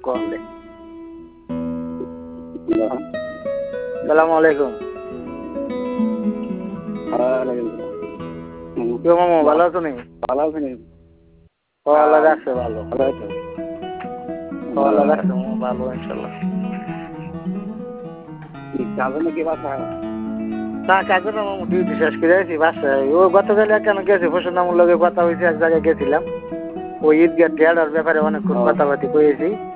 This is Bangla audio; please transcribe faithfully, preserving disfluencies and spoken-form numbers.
করলে। সালাম আলাইকুম। কেউ মামু ভালো আছো নি? ভালো আছো নি? আল্লাহ রাখছে ভালো। ভালো আছো? আল্লাহ রাখছে মামু ভালো ইনশাল্লাহ। কাজে নাকি বাসায়? না কাজে না মামু, ডিউটি শেষ করে আছি বাসায়। ও গতকাল কেন গেছি ফসল নামুর লগে কথা হয়েছে, এক জায়গায় গেছিলাম। ওই ঈদগাহ টেয়ার ব্যাপারে অনেকক্ষণ কথাবার্তি কয়েছি।